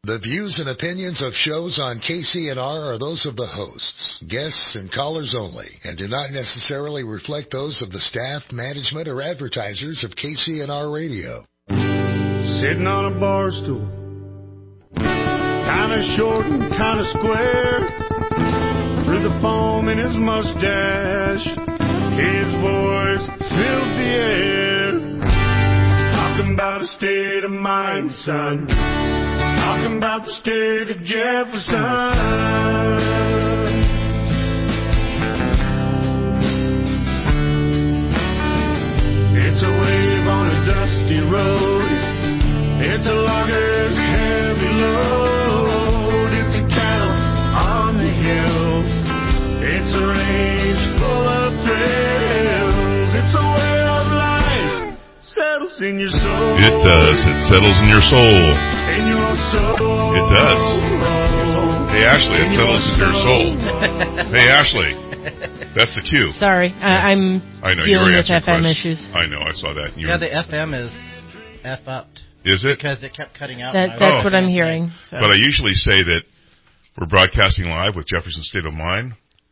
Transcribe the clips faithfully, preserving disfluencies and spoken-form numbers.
The views and opinions of shows on K C N R are those of the hosts, guests, and callers only, and do not necessarily reflect those of the staff, management, or advertisers of K C N R Radio. Sitting on a bar stool, kinda short and kinda square, through the foam in his mustache, his voice filled the air, talking about a state of mind, son. Talking about the state of Jefferson. It's a wave on a dusty road. It's a logger's heavy load. It's a cattle on the hill. It's a range full of thrills. It's a way of life settles in your soul. It does. It settles in your soul. It does. Hey, Ashley, it settles in your soul. Hey, Ashley, that's the cue. Sorry, I, I'm I know, dealing you with F M questions. issues. I know, I saw that. You yeah, were... the F M is F-upped. Is it? Because it kept cutting out. That, that's oh. what I'm hearing. So. But I usually say that we're broadcasting live with Jefferson State of Mind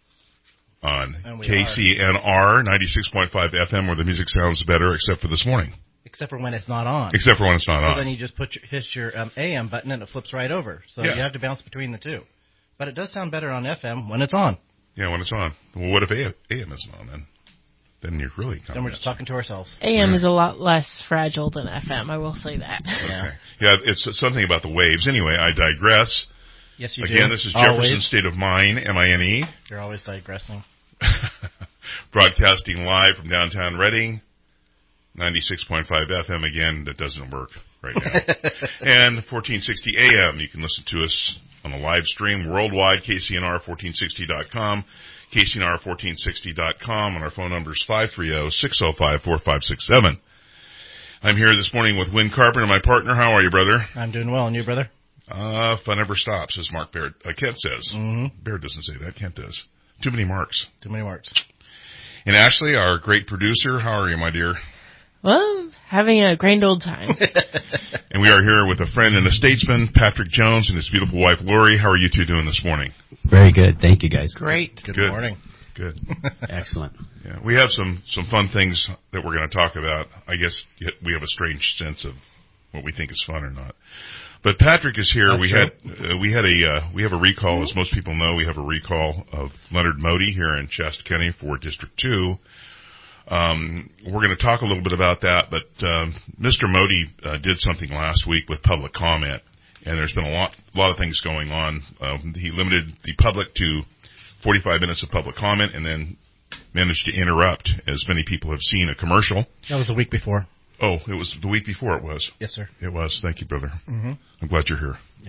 on K C N R ninety-six point five F M, where the music sounds better, except for this morning. Except for when it's not on. Except for when it's not so on. So then you just put your, hit your um, A M button and it flips right over. So yeah. you have to bounce between the two. But it does sound better on F M when it's on. Yeah, when it's on. Well, what if A M isn't on then? Then you're really kind Then of we're just talking to ourselves. A M yeah. is a lot less fragile than F M, I will say that. Okay. Yeah, yeah it's something about the waves. Anyway, I digress. Yes, you Again, do. this is Always. Jefferson State of Mind, M I N E. You're always digressing. Broadcasting live from downtown Reading. ninety-six point five F M again, that doesn't work right now. And fourteen sixty A M, you can listen to us on a live stream worldwide, K C N R fourteen sixty dot com, K C N R fourteen sixty dot com, and our phone number is five three zero, six zero five, four five six seven. I'm here this morning with Win Carpenter, my partner. How are you, brother? I'm doing well, and you, brother? Uh, fun never stops, as Mark Baird, uh, Kent says. Mm-hmm. Baird doesn't say that, Kent does. Too many marks. Too many marks. And Ashley, our great producer, how are you, my dear? Well, having a grand old time. And we are here with a friend and a statesman, Patrick Jones, and his beautiful wife, Lori. How are you two doing this morning? Very good. Thank you, guys. Great. Good, Good. morning. Good. Excellent. Yeah, we have some, some fun things that we're going to talk about. I guess we have a strange sense of what we think is fun or not. But Patrick is here. That's we true. had uh, we had a uh, we have a recall, as most people know. We have a recall of Leonard Modi here in Shasta County for District Two. Um, we're going to talk a little bit about that, but um, Mister Modi uh, did something last week with public comment, and there's been a lot a lot of things going on. Um, he limited the public to forty-five minutes of public comment, and then managed to interrupt, as many people have seen, a commercial. That was the week before. Oh, it was the week before it was. Yes, sir. It was. Thank you, brother. Mm-hmm. I'm glad you're here. Yep.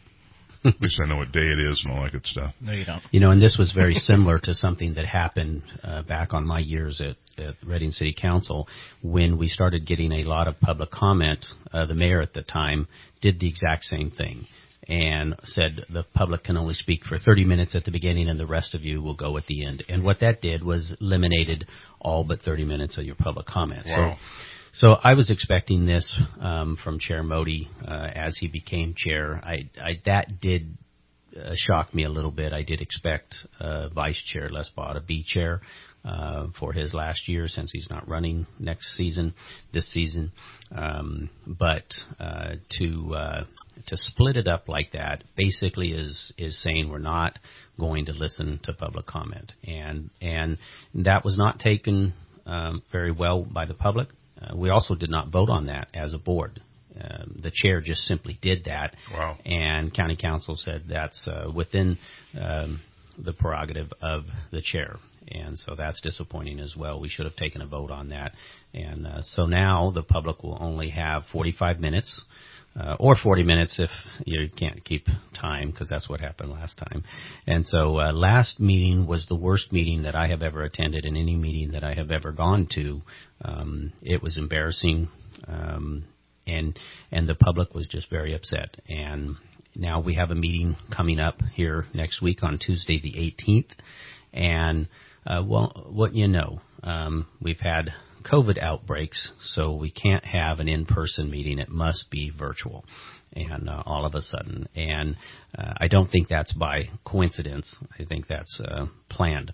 At least I know what day it is and all that good stuff. No, you don't. You know, and this was very similar to something that happened uh, back on my years at, at Reading City Council when we started getting a lot of public comment. Uh, the mayor at the time did the exact same thing and said the public can only speak for thirty minutes at the beginning and the rest of you will go at the end. And what that did was eliminated all but thirty minutes of your public comment. Wow. So, So I was expecting this um, from Chair Modi uh, as he became chair. I, I that did uh, shock me a little bit. I did expect uh, Vice Chair Lesbot to be chair uh, for his last year since he's not running next season, this season. Um, but uh, to uh, to split it up like that basically is is saying we're not going to listen to public comment, and and that was not taken um, very well by the public. Uh, we also did not vote on that as a board. Um, the chair just simply did that. Wow. And county council said that's uh, within um, the prerogative of the chair. And so that's disappointing as well. We should have taken a vote on that. And uh, so now the public will only have forty-five minutes. Uh, or forty minutes if you can't keep time, because that's what happened last time. And so uh, last meeting was the worst meeting that I have ever attended in any meeting that I have ever gone to. Um, it was embarrassing, um, and and the public was just very upset. And now we have a meeting coming up here next week on Tuesday the eighteenth. And, uh, well, what you know, um, we've had COVID outbreaks, so we can't have an in-person meeting. It must be virtual. and uh, all of a sudden. And uh, I don't think that's by coincidence. I think that's uh, planned.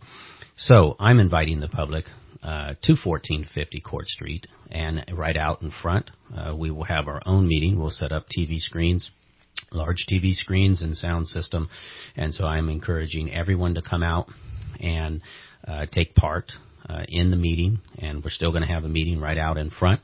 So I'm inviting the public uh, to fourteen fifty Court Street, and right out in front, uh, we will have our own meeting. We'll set up T V screens, large T V screens and sound system, and so I'm encouraging everyone to come out and uh, take part uh, in the meeting, and we're still going to have a meeting right out in front,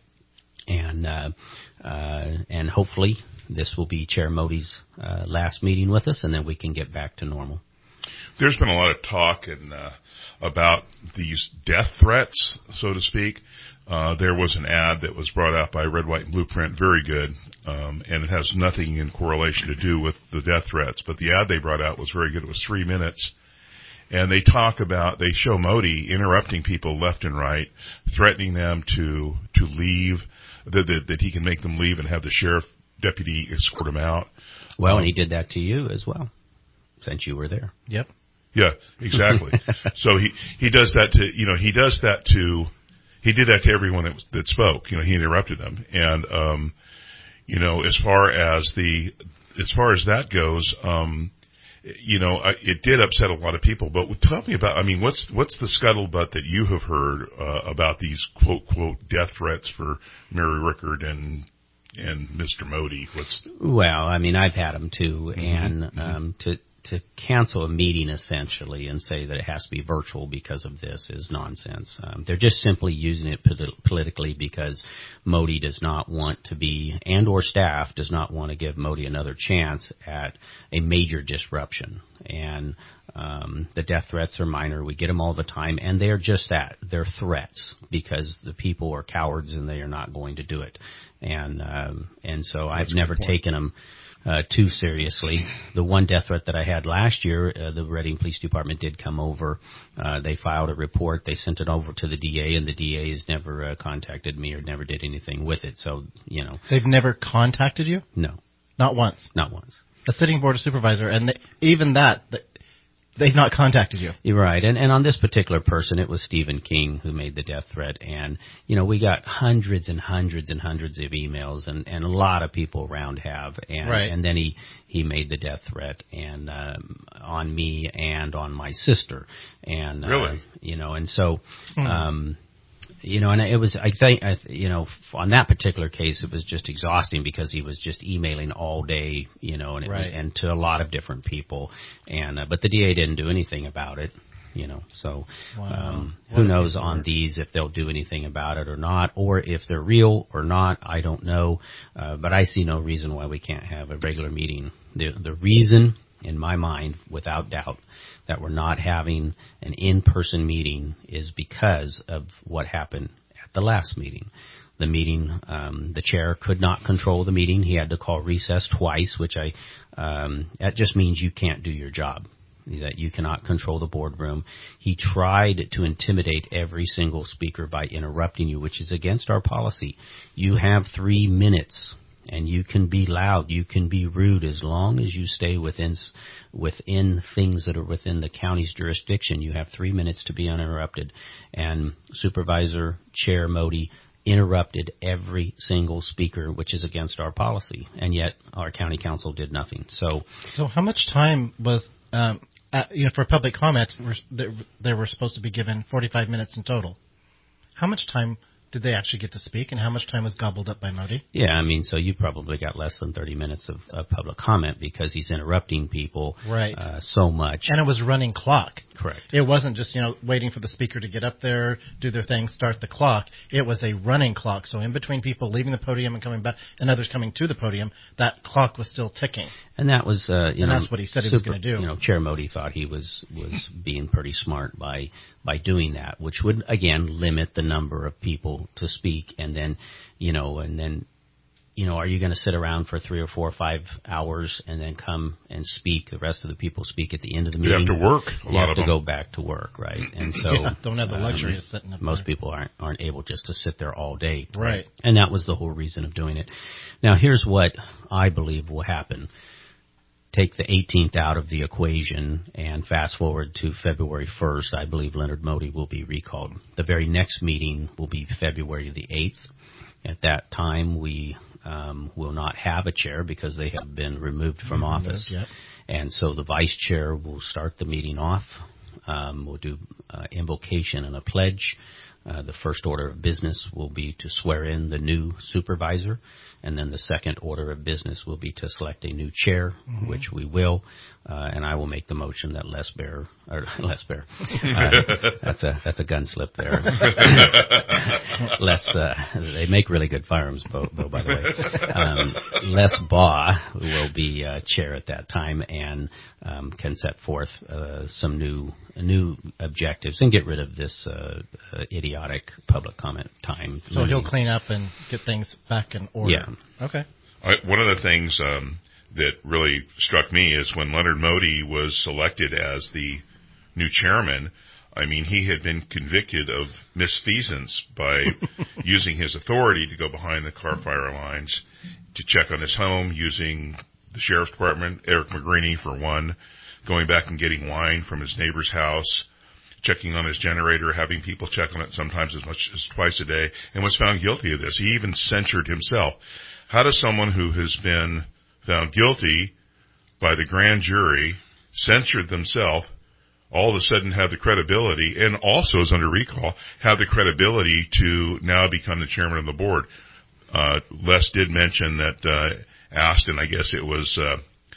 and uh, uh, and hopefully this will be Chair Modi's uh, last meeting with us, and then we can get back to normal. There's been a lot of talk and uh, about these death threats, so to speak. Uh, there was an ad that was brought out by Red, White, and Blueprint, very good, um, and it has nothing in correlation to do with the death threats. But the ad they brought out was very good. It was three minutes. And they talk about, they show Modi interrupting people left and right, threatening them to to leave, that, that, that he can make them leave and have the sheriff deputy escort them out. Well, um, and he did that to you as well, since you were there. Yep. Yeah, exactly. So he, he does that to, you know, he does that to, he did that to everyone that, that spoke. You know, he interrupted them. And, um, you know, as far as the, as far as that goes, um, you know, I, it did upset a lot of people. But tell me about, I mean, what's, what's the scuttlebutt that you have heard, uh, about these quote, quote, death threats for Mary Rickard and, and Mister Modi? What's, well, I mean, I've had them too. Mm-hmm, and, mm-hmm. um, to, to cancel a meeting essentially and say that it has to be virtual because of this is nonsense. Um, they're just simply using it polit- politically because Modi does not want to be, and or staff does not want to give Modi another chance at a major disruption. And um, the death threats are minor. We get them all the time, and they're just that. They're threats because the people are cowards and they are not going to do it. And um, and so That's I've never taken them Uh, too seriously. The one death threat that I had last year, uh, the Reading Police Department did come over. Uh, they filed a report. They sent it over to the D A, and the D A has never uh, contacted me or never did anything with it. So, you know. They've never contacted you? No. Not once? Not once. A sitting board of supervisor, and they, even that, they've not contacted you. You're right. And, and on this particular person, it was Stephen King who made the death threat. And, you know, we got hundreds and hundreds and hundreds of emails, and, and a lot of people around have. And, right. and then he, he made the death threat and um, on me and on my sister. And, really? Uh, you know, and so, hmm. um, you know, and it was, I think, I, you know, on that particular case, it was just exhausting because he was just emailing all day, you know, and, it right. was, and to a lot of different people. And, uh, but the D A didn't do anything about it, you know, so, wow. um, who knows on these if they'll do anything about it or not, or if they're real or not, I don't know. Uh, but I see no reason why we can't have a regular meeting. The, the reason, in my mind, without doubt, that we're not having an in-person meeting is because of what happened at the last meeting. The meeting, um, the chair could not control the meeting. He had to call recess twice, which I, um, that just means you can't do your job, that you cannot control the boardroom. He tried to intimidate every single speaker by interrupting you, which is against our policy. You have three minutes. And you can be loud, you can be rude as long as you stay within within things that are within the county's jurisdiction. You have three minutes to be uninterrupted. And Supervisor Chair Modi interrupted every single speaker, which is against our policy. And yet our county council did nothing. So, so how much time was, um, uh, you know, for public comment, they were supposed to be given forty-five minutes in total. How much time did they actually get to speak, and how much time was gobbled up by Modi? Yeah, I mean, so you probably got less than thirty minutes of, of public comment because he's interrupting people right. uh, so much. And it was running clock. Correct. It wasn't just, you know, waiting for the speaker to get up there, do their thing, start the clock. It was a running clock. So in between people leaving the podium and coming back and others coming to the podium, that clock was still ticking. And that was, uh, you and know, that's what he said super, he was going to do. You know, Chair Modi thought he was, was being pretty smart by, by doing that, which would, again, limit the number of people to speak. And then, you know, and then, you know, are you going to sit around for three or four or five hours and then come and speak? The rest of the people speak at the end of the meeting. You have to work. A you lot have of to them. go back to work, right? And so yeah, don't have the luxury um, of sitting up most there. people aren't aren't able just to sit there all day, right? And that was the whole reason of doing it. Now, here's what I believe will happen. Take the eighteenth out of the equation and fast forward to February first. I believe Leonard Modi will be recalled. The very next meeting will be February the eighth. At that time, we um, will not have a chair because they have been removed from Removed, office. yep. And so the vice chair will start the meeting off. Um, we'll do uh, invocation and a pledge. Uh, the first order of business will be to swear in the new supervisor, and then the second order of business will be to select a new chair, mm-hmm. which we will, uh, and I will make the motion that Les Bear, or Les Bear, uh, that's a that's a gun slip there. Les, uh, they make really good firearms, Bo, Bo by the way. Um, Les Baugh will be uh, chair at that time and um, can set forth uh, some new new objectives and get rid of this uh, uh, idiotic public comment time. So he'll clean up and get things back in order. Yeah. Okay. I, one of the things um, that really struck me is when Leonard Modi was selected as the new chairman, I mean, he had been convicted of misfeasance by using his authority to go behind the car fire lines to check on his home, using the sheriff's department, Eric McGreeny for one, going back and getting wine from his neighbor's house, checking on his generator, having people check on it sometimes as much as twice a day, and was found guilty of this. He even censured himself. How does someone who has been found guilty by the grand jury, censured themselves, all of a sudden have the credibility, and also is under recall, have the credibility to now become the chairman of the board? Uh, Les did mention that uh, Aston, I guess it was uh,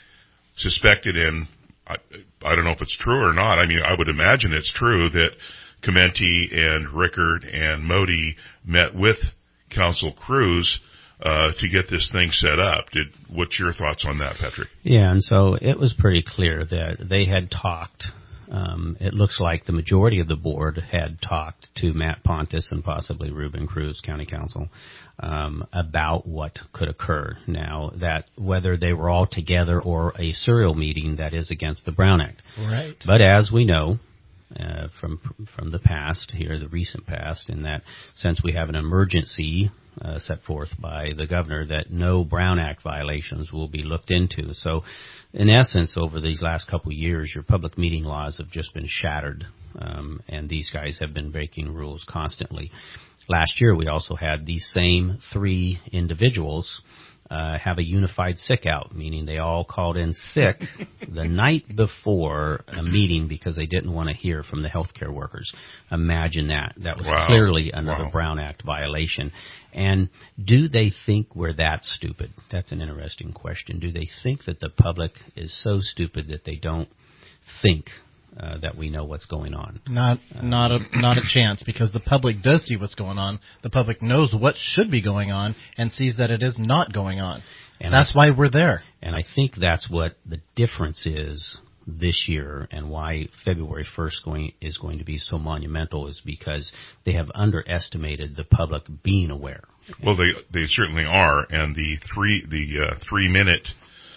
suspected in, I, I don't know if it's true or not. I mean, I would imagine it's true that Chimenti and Rickard and Modi met with Council Cruz uh, to get this thing set up. Did, what's your thoughts on that, Patrick? Yeah, and so it was pretty clear that they had talked. Um, it looks like the majority of the board had talked to Matt Pontus and possibly Ruben Cruz, County Council, um, about what could occur. Now, that whether they were all together or a serial meeting, that is against the Brown Act. Right. But as we know uh, from from the past here, the recent past, in that since we have an emergency uh, set forth by the governor, that no Brown Act violations will be looked into. So, in essence, over these last couple of years, your public meeting laws have just been shattered, um, and these guys have been breaking rules constantly. Last year, we also had these same three individuals uh, have a unified sick out, meaning they all called in sick the night before a meeting because they didn't want to hear from the healthcare workers. Imagine that. That was Wow. clearly another Wow. Brown Act violation. And do they think we're that stupid? That's an interesting question. Do they think that the public is so stupid that they don't think uh, that we know what's going on? Not not a not a chance, because the public does see what's going on. The public knows what should be going on and sees that it is not going on. And that's I, why we're there. And I think that's what the difference is this year, and why February first going is going to be so monumental, is because they have underestimated the public being aware. Well, they they certainly are, and the three the uh, three minute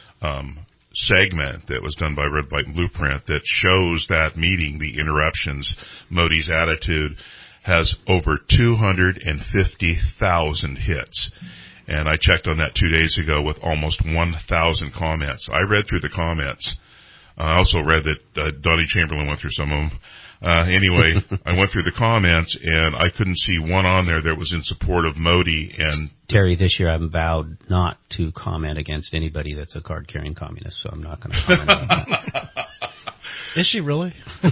um, segment that was done by Red, White, and Blueprint that shows that meeting, the interruptions, Modi's attitude, has over two hundred fifty thousand hits. And I checked on that two days ago with almost one thousand comments. I read through the comments. I also read that uh, Donnie Chamberlain went through some of them. Uh, anyway, I went through the comments, and I couldn't see one on there that was in support of Modi. And Terry, this year I'm vowed not to comment against anybody that's a card-carrying communist, so I'm not going to comment on that. Is she really?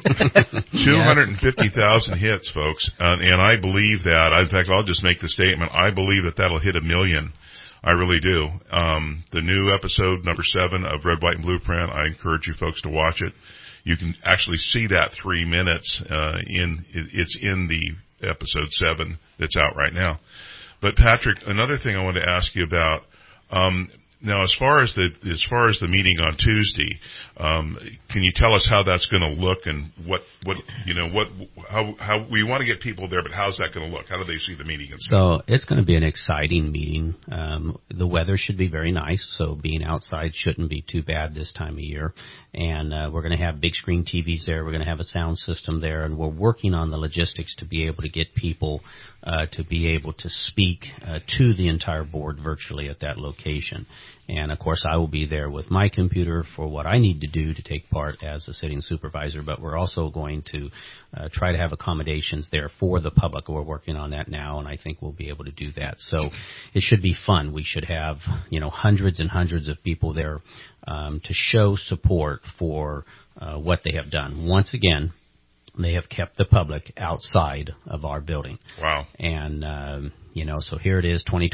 two hundred fifty thousand hits, folks. Uh, and I believe that. In fact, I'll just make the statement. I believe that that'll hit a million. I really do. Um, the new episode, number seven of Red, White, and Blueprint, I encourage you folks to watch it. You can actually see that three minutes uh, in, it's in the episode seven that's out right now. But Patrick, another thing I wanted to ask you about, um, now as far as the, as far as the meeting on Tuesday, um, can you tell us how that's going to look, and what, what, you know, what, how, how, we want to get people there, but how's that going to look? How do they see the meeting? So it's going to be an exciting meeting. Um, the weather should be very nice, so being outside shouldn't be too bad this time of year. And uh, we're going to have big screen T Vs there. We're going to have a sound system there, and we're working on the logistics to be able to get people uh, to be able to speak uh, to the entire board virtually at that location. And of course, I will be there with my computer for what I need to do to take part as a sitting supervisor. But we're also going to uh, try to have accommodations there for the public. We're working on that now, and I think we'll be able to do that. So it should be fun. We should have, you know, hundreds and hundreds of people there um, to show support for uh, what they have done. Once again, they have kept the public outside of our building. Wow. And, um, you know, so here it is, twenty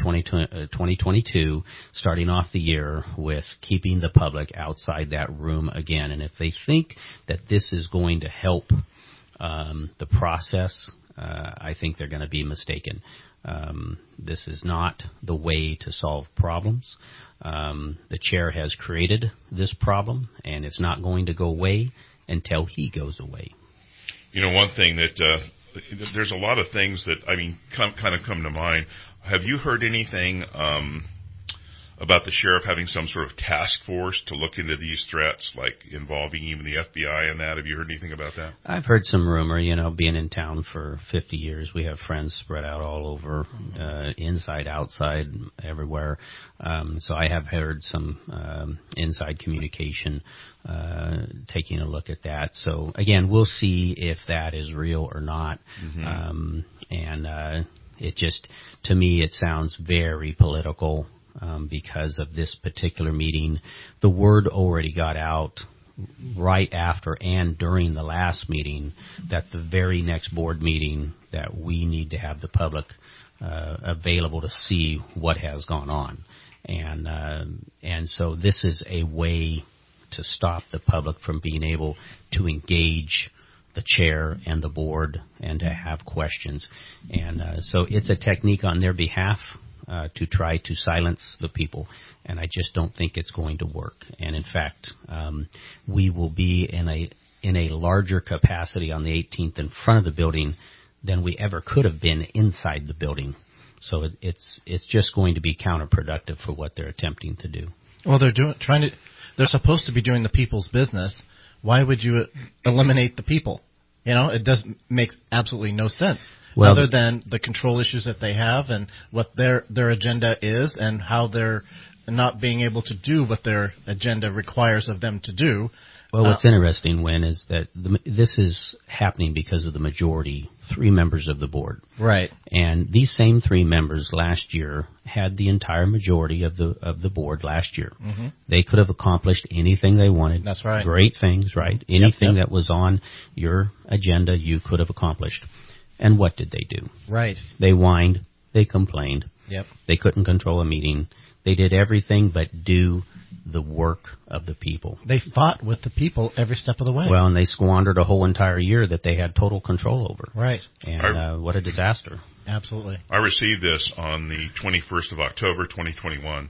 twenty-two, starting off the year with keeping the public outside that room again. And if they think that this is going to help um, the process, uh, I think they're going to be mistaken. Um, this is not the way to solve problems. Um, the chair has created this problem, and it's not going to go away until he goes away. You know, one thing that uh, there's a lot of things that, I mean, come, kind of come to mind. Have you heard anything um, about the sheriff having some sort of task force to look into these threats, like involving even the F B I and that? Have you heard anything about that? I've heard some rumor, you know, being in town for fifty years, we have friends spread out all over, uh, inside, outside, everywhere. Um, so I have heard some um, inside communication, uh, taking a look at that. So, again, we'll see if that is real or not. Mm-hmm. Um, and uh, it just, to me, it sounds very political. Um, because of this particular meeting. The word already got out right after and during the last meeting that the very next board meeting that we need to have the public uh, available to see what has gone on. And uh, and so this is a way to stop the public from being able to engage the chair and the board and to have questions. And uh, so it's a technique on their behalf Uh, to try to silence the people, and I just don't think it's going to work. And in fact, um, we will be in a in a larger capacity on the eighteenth in front of the building than we ever could have been inside the building. So it, it's it's just going to be counterproductive for what they're attempting to do. Well, they're doing trying to. They're supposed to be doing the people's business. Why would you eliminate the people? You know, it doesn't make absolutely no sense. Well, other than the control issues that they have and what their their agenda is and how they're not being able to do what their agenda requires of them to do. Well, what's uh, interesting, Win, is that the, this is happening because of the majority, three members of the board. Right. And these same three members last year had the entire majority of the of the board last year. Mm-hmm. They could have accomplished anything they wanted. That's right. Great things, right? Anything yep, yep. that was on your agenda, you could have accomplished. And what did they do? Right. They whined. They complained. Yep. They couldn't control a meeting. They did everything but do the work of the people. They fought with the people every step of the way. Well, and they squandered a whole entire year that they had total control over. Right. And uh, what a disaster. Absolutely. I received this on the twenty-first of October, twenty twenty-one,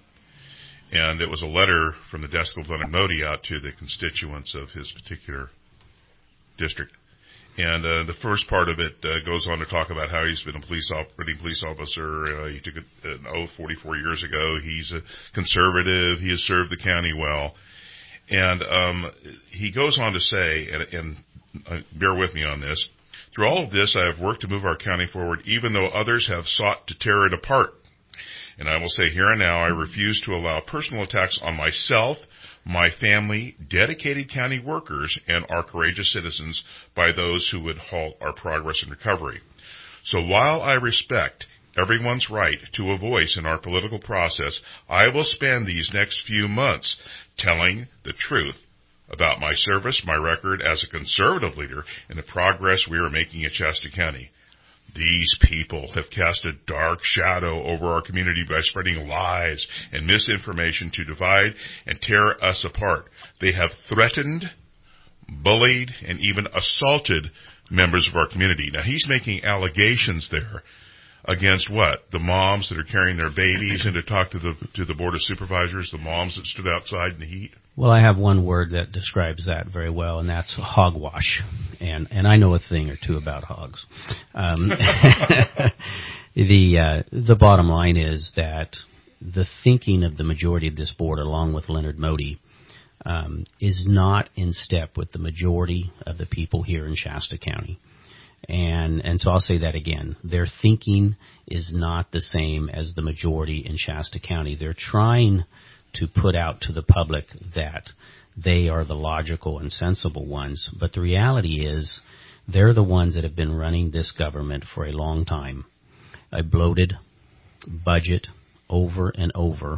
and it was a letter from the desk of Leonard Modi out to the constituents of his particular district. And uh, the first part of it uh, goes on to talk about how he's been a police op- police officer. Uh, he took a, an oath forty-four years ago. He's a conservative. He has served the county well. And um, he goes on to say, and, and uh, bear with me on this, through all of this, I have worked to move our county forward, even though others have sought to tear it apart. And I will say here and now, I refuse to allow personal attacks on myself, my family, dedicated county workers, and our courageous citizens by those who would halt our progress and recovery. So while I respect everyone's right to a voice in our political process, I will spend these next few months telling the truth about my service, my record as a conservative leader, and the progress we are making at Shasta County. These people have cast a dark shadow over our community by spreading lies and misinformation to divide and tear us apart. They have threatened, bullied, and even assaulted members of our community. Now, he's making allegations there against what? The moms that are carrying their babies in to talk to the to the Board of Supervisors, the moms that stood outside in the heat? Well, I have one word that describes that very well, and that's hogwash. And and I know a thing or two about hogs. Um, the uh, the bottom line is that the thinking of the majority of this board, along with Leonard Modi, um, is not in step with the majority of the people here in Shasta County. And and so I'll say that again. Their thinking is not the same as the majority in Shasta County. They're trying to put out to the public that they are the logical and sensible ones. But the reality is they're the ones that have been running this government for a long time. A bloated budget over and over,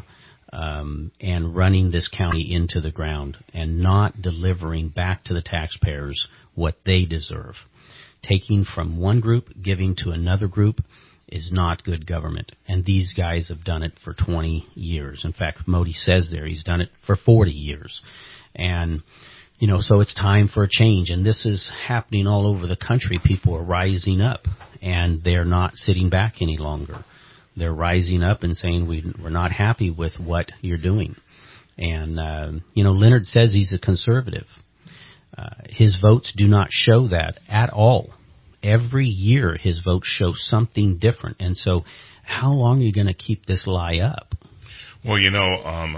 um, and running this county into the ground and not delivering back to the taxpayers what they deserve. Taking from one group, giving to another group is not good government. And these guys have done it for twenty years. In fact, Modi says there he's done it for forty years. And, you know, so it's time for a change. And this is happening all over the country. People are rising up, and they're not sitting back any longer. They're rising up and saying, we, we're not happy with what you're doing. And, uh, you know, Leonard says he's a conservative. Uh, his votes do not show that at all. Every year his votes show something different. And so how long are you going to keep this lie up? Well, you know, um,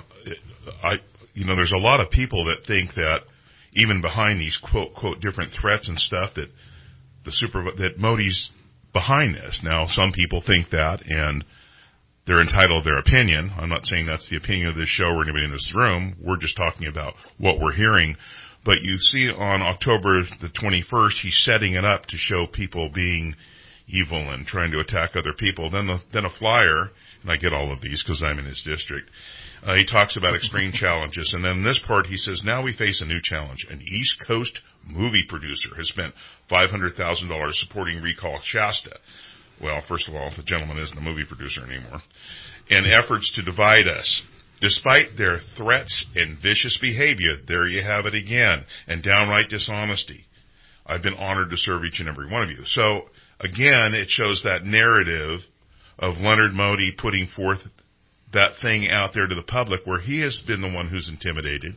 I, you know, there's a lot of people that think that even behind these quote, quote, different threats and stuff that the super, that Modi's behind this. Now, some people think that, and they're entitled to their opinion. I'm not saying that's the opinion of this show or anybody in this room. We're just talking about what we're hearing. But you see on October the twenty-first, he's setting it up to show people being evil and trying to attack other people. Then, the, then a flyer, and I get all of these because I'm in his district, uh, he talks about extreme challenges. And then this part, he says, now we face a new challenge. An East Coast movie producer has spent five hundred thousand dollars supporting Recall Shasta. Well, first of all, the gentleman isn't a movie producer anymore. And efforts to divide us. Despite their threats and vicious behavior, there you have it again, and downright dishonesty. I've been honored to serve each and every one of you. So, again, it shows that narrative of Leonard Modi putting forth that thing out there to the public where he has been the one who's intimidated.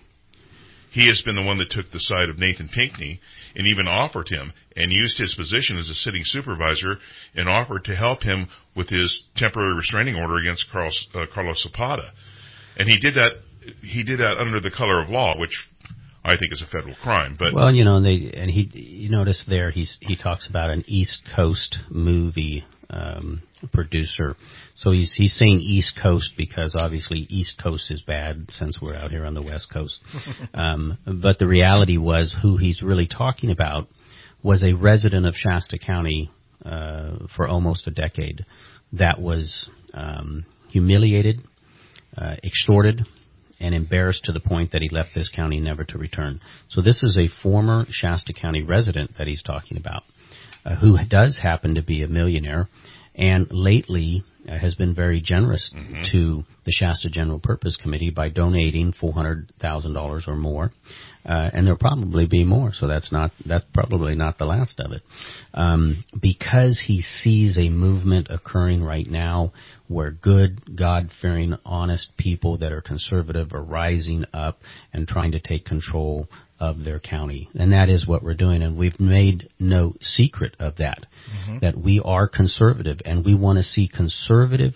He has been the one that took the side of Nathan Pinckney and even offered him and used his position as a sitting supervisor and offered to help him with his temporary restraining order against Carlos, uh, Carlos Zapata. And he did that. He did that under the color of law, which I think is a federal crime. But well, you know, and they and he, you notice there, he's he talks about an East Coast movie um, producer. So he's he's saying East Coast because obviously East Coast is bad since we're out here on the West Coast. um, but the reality was who he's really talking about was a resident of Shasta County uh, for almost a decade that was um, humiliated, Uh, extorted, and embarrassed to the point that he left this county never to return. So this is a former Shasta County resident that he's talking about, uh, who does happen to be a millionaire, and lately uh, has been very generous mm-hmm. to the Shasta General Purpose Committee by donating four hundred thousand dollars or more. Uh, and there'll probably be more, so that's not that's probably not the last of it. Um, because he sees a movement occurring right now where good, God-fearing, honest people that are conservative are rising up and trying to take control of their county. And that is what we're doing, and we've made no secret of that, mm-hmm. that we are conservative, and we want to see conservative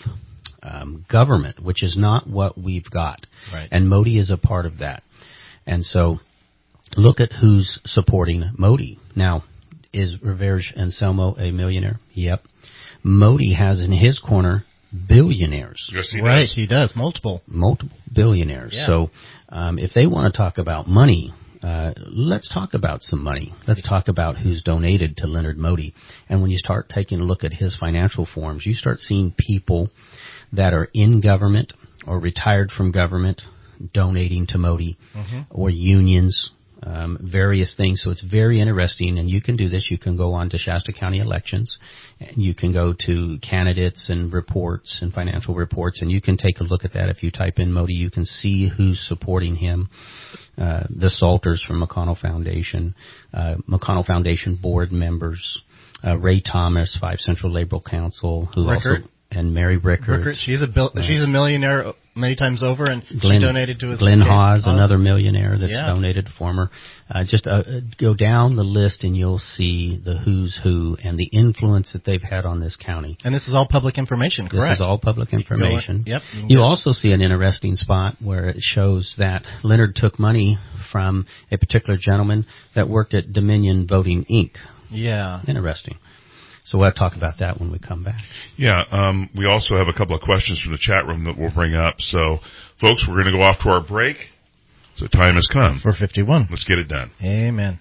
um, government, which is not what we've got. Right. And Modi is a part of that. And so look at who's supporting Modi. Now, is Rivera Anselmo a millionaire? Yep. Modi has in his corner billionaires. Yes, he right, does. he does. Multiple. Multiple billionaires. Yeah. So um, if they want to talk about money, uh, let's talk about some money. Let's talk about who's donated to Leonard Modi. And when you start taking a look at his financial forms, you start seeing people that are in government or retired from government donating to Modi, mm-hmm. or unions, um, various things. So it's very interesting, and you can do this. You can go on to Shasta County elections, and you can go to candidates and reports and financial reports, and you can take a look at that. If you type in Modi, you can see who's supporting him. Uh, the Salters from McConnell Foundation, uh, McConnell Foundation board members, uh, Ray Thomas, Five Central Labor Council, who Rickert. also, and Mary Rickert. Rickert, she's a bil- uh, she's a millionaire many times over, and Glenn, she donated to his Glenn Hawes, Hawes, another millionaire that's yeah. donated, former. Uh, just uh, go down the list and you'll see the who's who and the influence that they've had on this county. And this is all public information, correct? This is all public information. You yep. You, you also see an interesting spot where it shows that Leonard took money from a particular gentleman that worked at Dominion Voting Incorporated. Yeah. Interesting. So we'll talk about that when we come back. Yeah, um, we also have a couple of questions from the chat room that we'll bring up. So, folks, we're going to go off to our break. So time has come. For fifty-one. Let's get it done. Amen.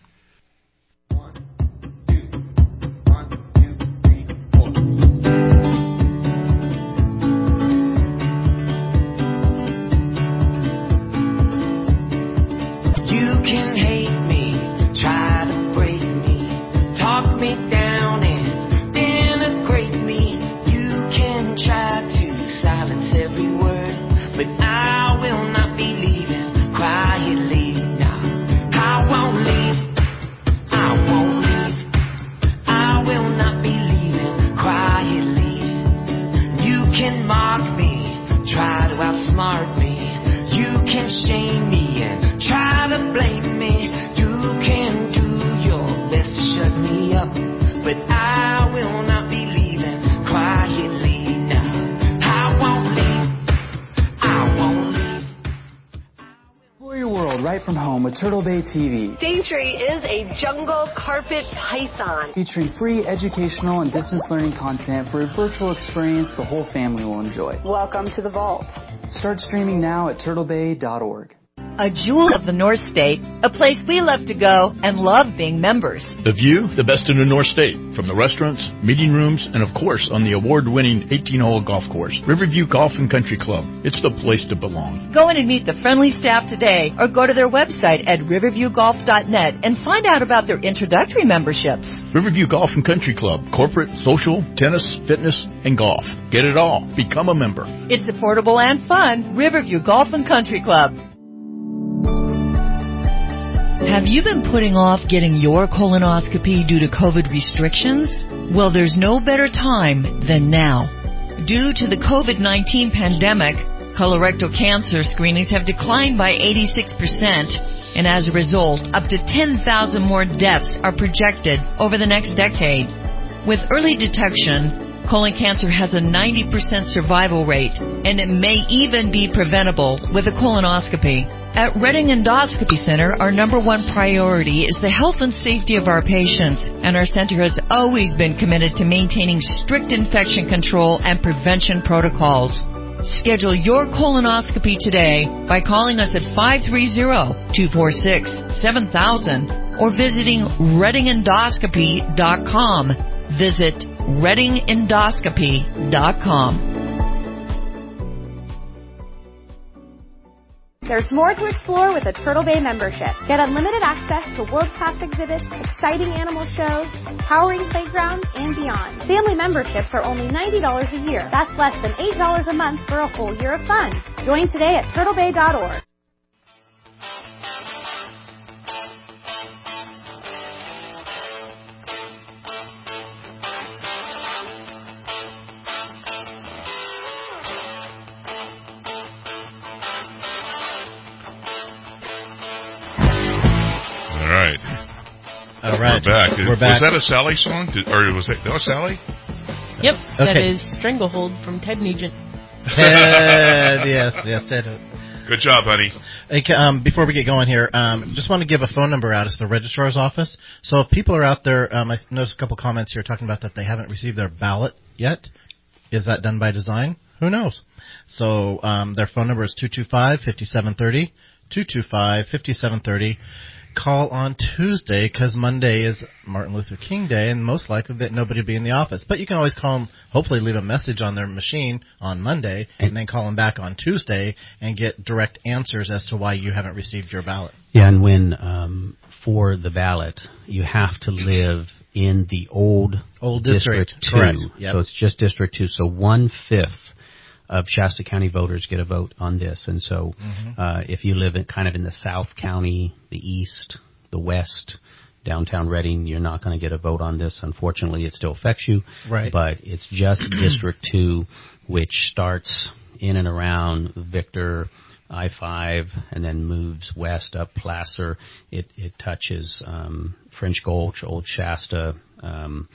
From home with Turtle Bay T V. Daintree is a jungle carpet python. Featuring free educational and distance learning content for a virtual experience the whole family will enjoy. Welcome to the vault. Start streaming now at turtle bay dot org. A jewel of the North State, a place we love to go and love being members. The view, the best in the North State, from the restaurants, meeting rooms, and of course on the award-winning eighteen-hole golf course, Riverview Golf and Country Club. It's the place to belong. Go in and meet the friendly staff today or go to their website at riverview golf dot net and find out about their introductory memberships. Riverview Golf and Country Club, corporate, social, tennis, fitness, and golf. Get it all. Become a member. It's affordable and fun. Riverview Golf and Country Club. Have you been putting off getting your colonoscopy due to COVID restrictions? Well, there's no better time than now. Due to the COVID nineteen pandemic, colorectal cancer screenings have declined by eighty-six percent, and as a result, up to ten thousand more deaths are projected over the next decade. With early detection, colon cancer has a ninety percent survival rate, and it may even be preventable with a colonoscopy. At Redding Endoscopy Center, our number one priority is the health and safety of our patients, and our center has always been committed to maintaining strict infection control and prevention protocols. Schedule your colonoscopy today by calling us at five three zero, two four six, seven thousand or visiting redding endoscopy dot com. Visit redding endoscopy dot com. There's more to explore with a Turtle Bay membership. Get unlimited access to world-class exhibits, exciting animal shows, empowering playgrounds, and beyond. Family memberships are only ninety dollars a year. That's less than eight dollars a month for a whole year of fun. Join today at turtle bay dot org. All right, we're back. We're back. Was that a Sally song, Did, or was that, that was Sally? Yep, okay. That is Stranglehold from Ted Nugent. Ted, yes, yes, Ted. Good job, honey. Hey, um, before we get going here, um, just want to give a phone number out. It's the registrar's office. So if people are out there, um, I noticed a couple comments here talking about that they haven't received their ballot yet. Is that done by design? Who knows? So um, their phone number is two two five, five seven three zero, two two five, five seven three zero. Call on Tuesday because Monday is Martin Luther King Day, and most likely that nobody will be in the office. But you can always call them, hopefully leave a message on their machine on Monday, and then call them back on Tuesday and get direct answers as to why you haven't received your ballot. Yeah, and when um, for the ballot, you have to live in the old, old district, district two. Correct. Yep. So it's just District two. So one-fifth of Shasta County voters get a vote on this. And so mm-hmm. uh, if you live in kind of in the South County, the East, the West, downtown Redding, you're not going to get a vote on this. Unfortunately, it still affects you. Right. But it's just District two, which starts in and around Victor, I five, and then moves west up Placer. It, it touches um, French Gulch, Old Shasta, um,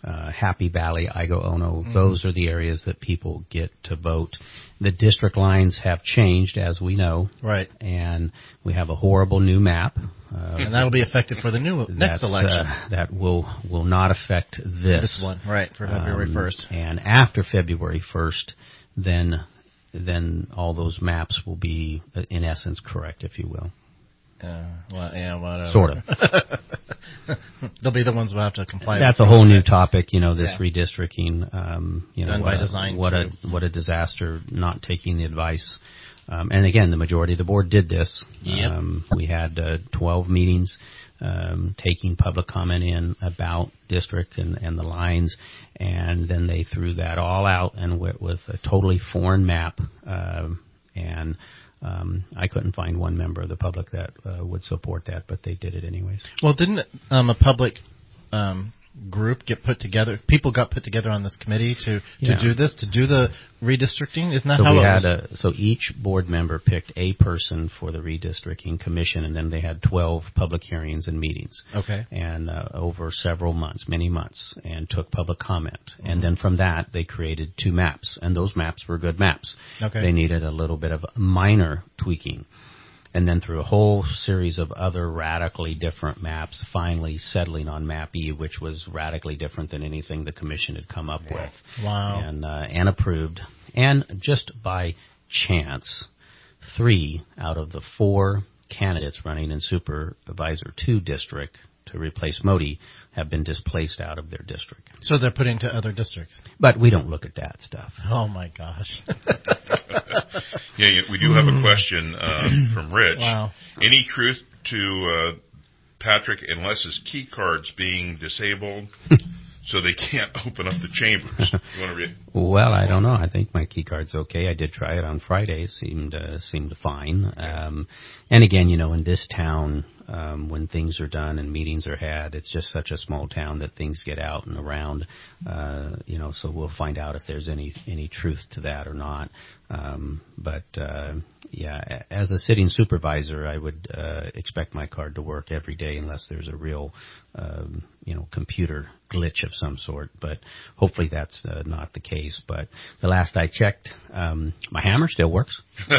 uh, Happy Valley, Igo Ono. Mm-hmm. Those are the areas that people get to vote. The district lines have changed, as we know. Right. And we have a horrible new map. Uh, and that will be effective for the new next election. Uh, that will will not affect this. This one, right, for February um, first. And after February first, then then all those maps will be, in essence, correct, if you will. Uh, well, yeah, whatever. Sort of. They'll be the ones who have to comply. That's with a whole new topic, you know, this yeah. redistricting. Um, you Done know, by what design. A, what too. a what a disaster! Not taking the advice. Um, and again, the majority of the board did this. Yep. Um, we had uh, twelve meetings um, taking public comment in about district and, and the lines, and then they threw that all out and went with a totally foreign map. Um, and um, I couldn't find one member of the public that uh, would support that, but they did it anyways. Well, didn't um, a public um, group get put together? People got put together on this committee to, to Yeah. do this, to do the redistricting? Isn't that so how we it had was? A, so each board member picked a person for the redistricting commission, and then they had twelve public hearings and meetings. Okay. And uh, over several months, many months, and took public comment. Mm-hmm. And then from that, they created two maps, and those maps were good maps. Okay. They needed a little bit of minor tweaking. And then through a whole series of other radically different maps, finally settling on Map E, which was radically different than anything the commission had come up with. Wow. And, uh, and approved. And just by chance, three out of the four candidates running in Supervisor two district to replace Modi have been displaced out of their district. So they're put into other districts. But we don't look at that stuff. Oh, my gosh. Yeah, yeah, we do have a question uh, from Rich. Wow. Any truth to uh, Patrick and Les's key cards being disabled so they can't open up the chambers? You want to read? Well, I don't know. I think my key card's okay. I did try it on Friday. It seemed uh, seemed fine. Um, and again, you know, in this town, um, when things are done and meetings are had, it's just such a small town that things get out and around. Uh, you know, so we'll find out if there's any any truth to that or not. Um, but uh, yeah, as a sitting supervisor, I would uh, expect my card to work every day unless there's a real, um, you know, computer glitch of some sort. But hopefully that's uh, not the case. But the last I checked, um, my hammer still works.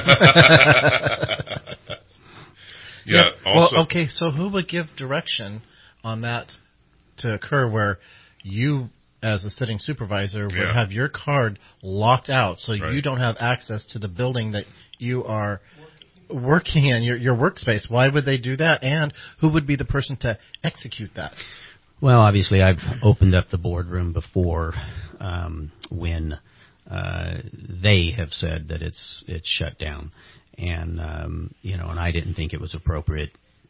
Yeah. Also, well, okay, so who would give direction on that to occur where you, as a sitting supervisor, would Yeah. have your card locked out so Right. you don't have access to the building that you are working in, your, your workspace? Why would they do that? And who would be the person to execute that? Well, obviously, I've opened up the boardroom before um, when uh, they have said that it's it's shut down. And, um, you know, and I didn't think it was appropriate.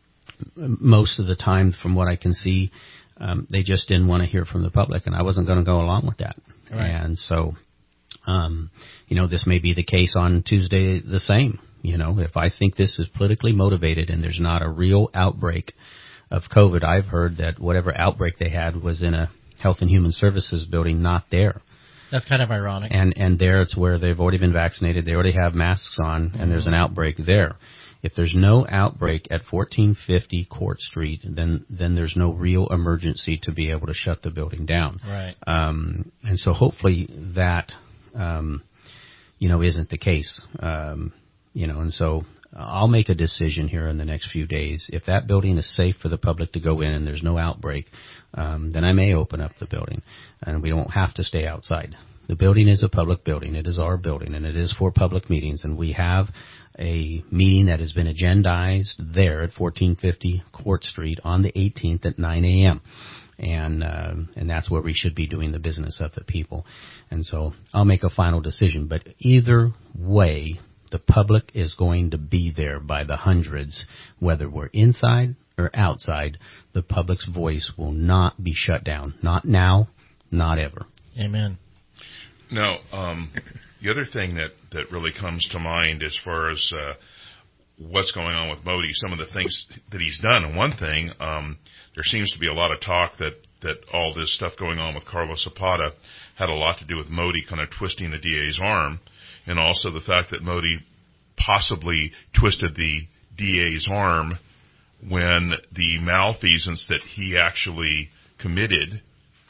Most of the time, from what I can see, um, they just didn't want to hear from the public, and I wasn't going to go along with that. Right. And so, um, you know, this may be the case on Tuesday the same. You know, if I think this is politically motivated and there's not a real outbreak of COVID, I've heard that whatever outbreak they had was in a Health and Human Services building, not there. That's kind of ironic. And and there it's where they've already been vaccinated. They already have masks on, and there's an outbreak there. If there's no outbreak at fourteen fifty Court Street, then then there's no real emergency to be able to shut the building down. Right. Um, and so hopefully that, um, you know, isn't the case. Um, you know, and so I'll make a decision here in the next few days. If that building is safe for the public to go in and there's no outbreak, um, then I may open up the building, and we don't have to stay outside. The building is a public building. It is our building, and it is for public meetings, and we have a meeting that has been agendized there at fourteen fifty Court Street on the eighteenth at nine a.m., and uh, and that's where we should be doing the business of the people. And so I'll make a final decision, but either way, the public is going to be there by the hundreds, whether we're inside or outside. The public's voice will not be shut down. Not now, not ever. Amen. Now, um, the other thing that, that really comes to mind as far as uh, what's going on with Modi, some of the things that he's done. And one thing, um, there seems to be a lot of talk that, that all this stuff going on with Carlos Zapata had a lot to do with Modi kind of twisting the D A's arm, and also the fact that Modi possibly twisted the D A's arm when the malfeasance that he actually committed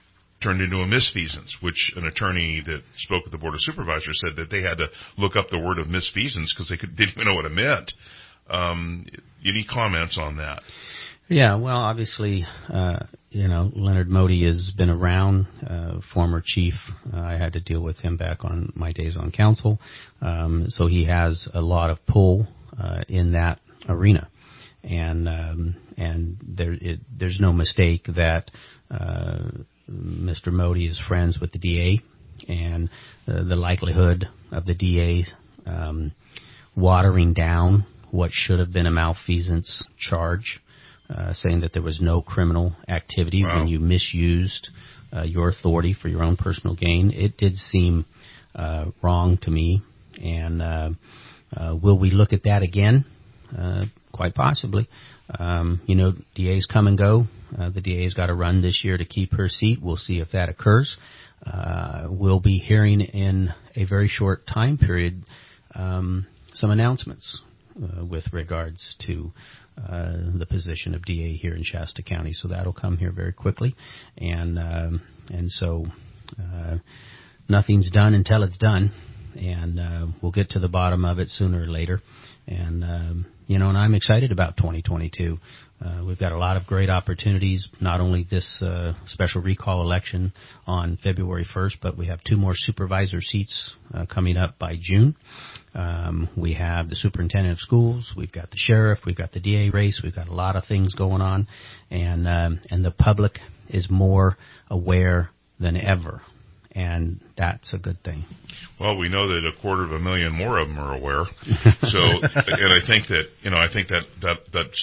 turned into a misfeasance, which an attorney that spoke with the Board of Supervisors said that they had to look up the word of misfeasance because they could, didn't even know what it meant. Um, any comments on that? Yeah, well, obviously, uh, you know, Leonard Modi has been around, uh, former chief. Uh, I had to deal with him back on my days on council. Um, so he has a lot of pull, uh, in that arena. And, um, and there, it, there's no mistake that, uh, Mister Modi is friends with the D A, and uh, the likelihood of the D A, um, watering down what should have been a malfeasance charge, Uh, saying that there was no criminal activity wow. when you misused uh, your authority for your own personal gain. It did seem uh, wrong to me. And uh, uh, will we look at that again? Uh, quite possibly. Um, you know, D As come and go. Uh, the D A's got to run this year to keep her seat. We'll see if that occurs. Uh, we'll be hearing in a very short time period um, some announcements uh, with regards to Uh, the position of D A here in Shasta County. So that'll come here very quickly. And, um, and so, uh, nothing's done until it's done. And, uh, we'll get to the bottom of it sooner or later. And, um, you know, and I'm excited about twenty twenty-two. Uh, we've got a lot of great opportunities, not only this, uh, special recall election on February first, but we have two more supervisor seats, uh, coming up by June. Um, we have the superintendent of schools. We've got the sheriff. We've got the D A race. We've got a lot of things going on. And, um, and the public is more aware than ever. And that's a good thing. Well, we know that a quarter of a million more of them are aware. So, and I think that, you know, I think that, that, that's,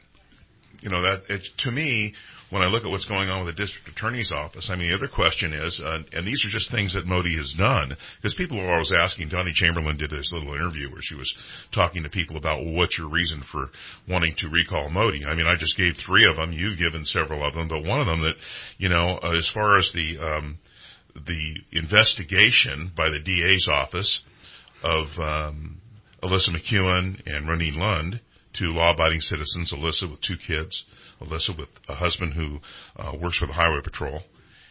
you know, that it's, to me, when I look at what's going on with the district attorney's office, I mean, the other question is, uh, and these are just things that Modi has done, because people are always asking, Donnie Chamberlain did this little interview where she was talking to people about, well, what's your reason for wanting to recall Modi? I mean, I just gave three of them. You've given several of them, but one of them that, you know, uh, as far as the, um, the investigation by the D A's office of, um, Alyssa McEwen and Roneen Lund, two law-abiding citizens, Alyssa with two kids, Alyssa with a husband who uh, works for the Highway Patrol,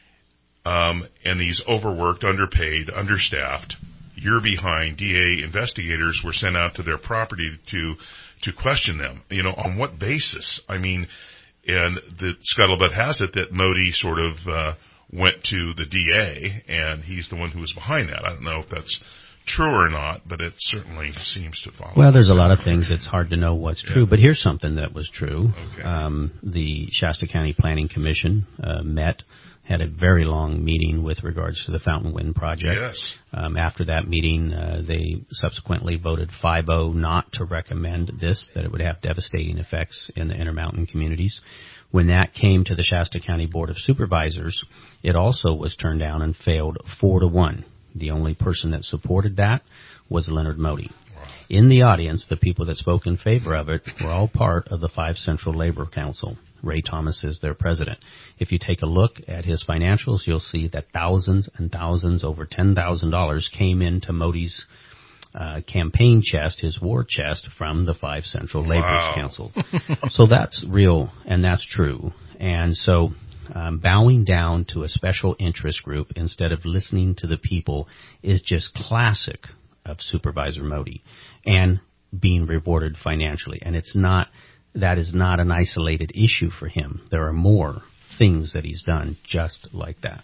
um, and these overworked, underpaid, understaffed, year-behind D A investigators were sent out to their property to to question them. You know, on what basis? I mean, and the scuttlebutt has it that Modi sort of uh, went to the D A, and he's the one who was behind that. I don't know if that's true or not, but it certainly seems to follow. Well, there's a lot of things. It's hard to know what's true, yeah. But here's something that was true. Okay. Um, the Shasta County Planning Commission uh, met, had a very long meeting with regards to the Fountain Wind project. Yes. Um, after that meeting, uh, they subsequently voted five oh not to recommend this, that it would have devastating effects in the Intermountain communities. When that came to the Shasta County Board of Supervisors, it also was turned down and failed four to one. The only person that supported that was Leonard Modi. Wow. In the audience, the people that spoke in favor of it were all part of the Five Central Labor Council. Ray Thomas is their president. If you take a look at his financials, you'll see that thousands and thousands, over ten thousand dollars, came into Modi's uh, campaign chest, his war chest, from the Five Central Labor wow. Council. So that's real, and that's true. And so Um, bowing down to a special interest group instead of listening to the people is just classic of Supervisor Modi, and being rewarded financially. And it's not, that is not an isolated issue for him. There are more things that he's done just like that.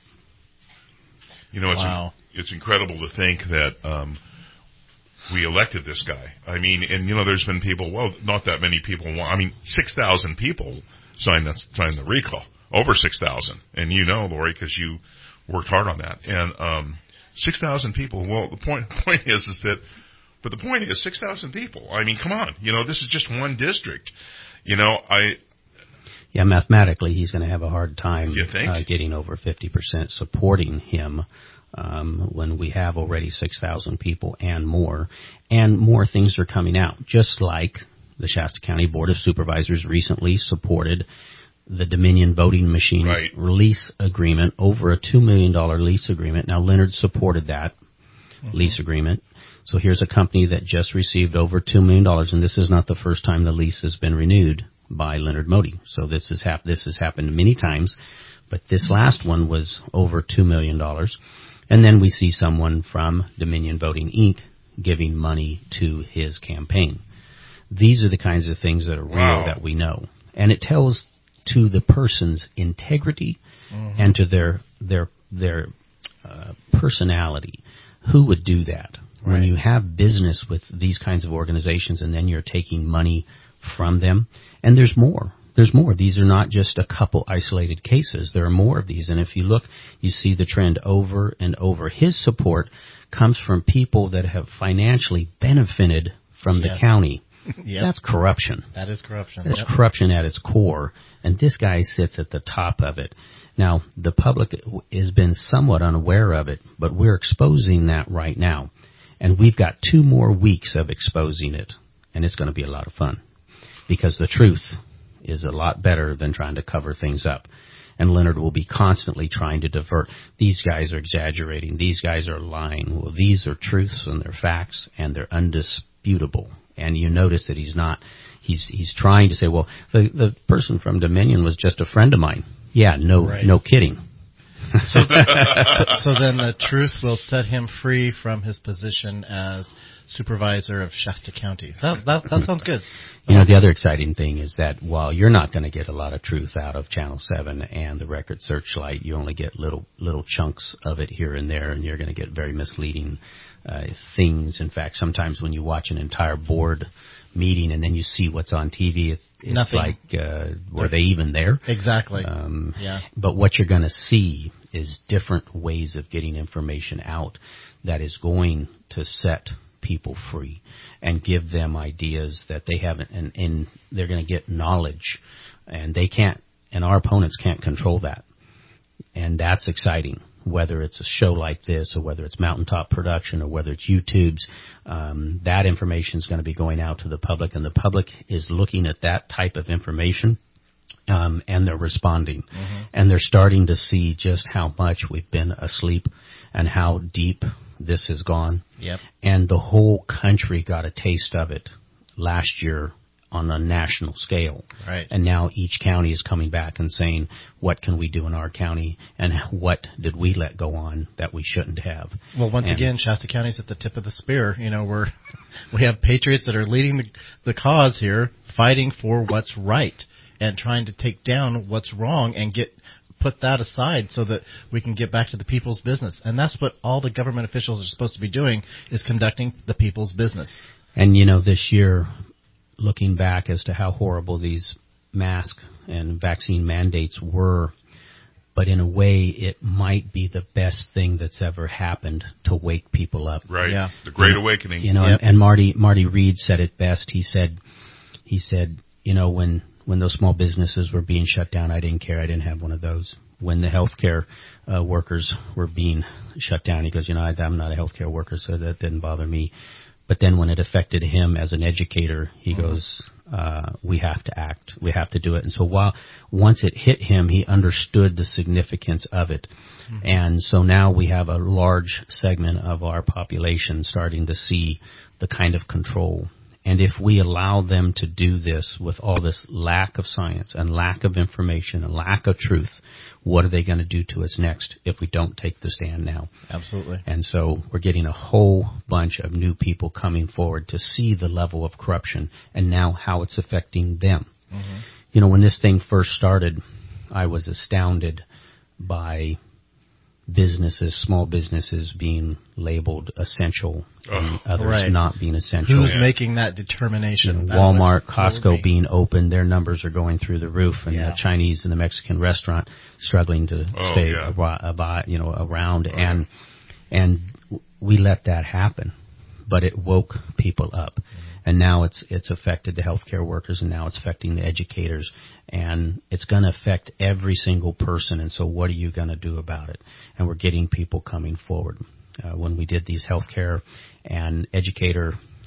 You know, it's, wow. in, it's incredible to think that um, we elected this guy. I mean, and, you know, there's been people, well, not that many people want, I mean, six thousand people signed, that, signed the recall. Over six thousand. And you know, Lori, because you worked hard on that. And um, six thousand people, well, the point point is, is that, but the point is six thousand people. I mean, come on. You know, this is just one district. You know, I... Yeah, mathematically, he's going to have a hard time you think? Uh, getting over fifty percent supporting him um, when we have already six thousand people and more. And more things are coming out, just like the Shasta County Board of Supervisors recently supported the Dominion voting machine right. lease agreement, over a two million dollars lease agreement. Now, Leonard supported that mm-hmm. lease agreement. So here's a company that just received over two million dollars, and this is not the first time the lease has been renewed by Leonard Modi. So this has, hap- this has happened many times, But this last one was over two million dollars. And then we see someone from Dominion Voting Incorporated giving money to his campaign. These are the kinds of things that are real Wow. that we know. And it tells to the person's integrity mm-hmm. and to their their their uh, personality. Who would do that? Right. When you have business with these kinds of organizations and then you're taking money from them, and there's more. There's more. These are not just a couple isolated cases. There are more of these. And if you look, you see the trend over and over. His support comes from people that have financially benefited from yes. the county. Yep. That's corruption. That is corruption. That's yep. corruption at its core. And this guy sits at the top of it. Now, the public has been somewhat unaware of it, but we're exposing that right now. And we've got two more weeks of exposing it. And it's going to be a lot of fun. Because the truth is a lot better than trying to cover things up. And Leonard will be constantly trying to divert. These guys are exaggerating. These guys are lying. Well, these are truths and they're facts and they're undisputable. And you notice that he's not, he's he's trying to say, well, the the person from Dominion was just a friend of mine. Yeah, no, right. no kidding. So, so, so then the truth will set him free from his position as supervisor of Shasta County. That, that, that sounds good. You know, the other exciting thing is that while you're not going to get a lot of truth out of Channel seven and the Record Searchlight, you only get little little chunks of it here and there, and you're going to get very misleading uh, things. In fact, sometimes when you watch an entire board meeting and then you see what's on T V, it, it's Nothing. like, uh, were they even there? Exactly. Um, yeah. But what you're going to see is different ways of getting information out that is going to set people free and give them ideas that they haven't, and, and they're going to get knowledge, and they can't, and our opponents can't control that. And that's exciting, whether it's a show like this or whether it's Mountaintop Production or whether it's YouTube's, um, that information is going to be going out to the public, and the public is looking at that type of information. Um, and they're responding, mm-hmm. and they're starting to see just how much we've been asleep and how deep this has gone. Yep. And the whole country got a taste of it last year on a national scale. Right. And now each county is coming back and saying, what can we do in our county, and what did we let go on that we shouldn't have? Well, once and, again, Shasta County's at the tip of the spear. You know, we're we have patriots that are leading the, the cause here, fighting for what's right and trying to take down what's wrong and get put that aside so that we can get back to the people's business. And that's what all the government officials are supposed to be doing, is conducting the people's business. And, you know, this year, looking back as to how horrible these mask and vaccine mandates were, but in a way it might be the best thing that's ever happened to wake people up. Right. Yeah. The Great you know, Awakening. You know, yep. and, and Marty Marty Reed said it best. He said, he said, you know, when when those small businesses were being shut down, I didn't care. I didn't have one of those. When the healthcare uh, workers were being shut down, he goes, you know, I, I'm not a healthcare worker, so that didn't bother me. But then when it affected him as an educator, he mm-hmm. goes, uh, we have to act. We have to do it. And so while once it hit him, he understood the significance of it. Mm-hmm. And so now we have a large segment of our population starting to see the kind of control. And if we allow them to do this with all this lack of science and lack of information and lack of truth, what are they going to do to us next if we don't take the stand now? Absolutely. And so we're getting a whole bunch of new people coming forward to see the level of corruption and now how it's affecting them. Mm-hmm. You know, when this thing first started, I was astounded by businesses, small businesses being labeled essential and oh, others right. not being essential. Who's yeah. making that determination? You know, that Walmart, Costco being open, their numbers are going through the roof, and yeah. the Chinese and the Mexican restaurant struggling to oh, stay yeah. about, you know, around, oh, and yeah. and we let that happen, but it woke people up. Mm-hmm. And now it's it's affected the healthcare workers, and now it's affecting the educators, and it's going to affect every single person. And so, what are you going to do about it? And we're getting people coming forward. Uh, when we did these healthcare and educator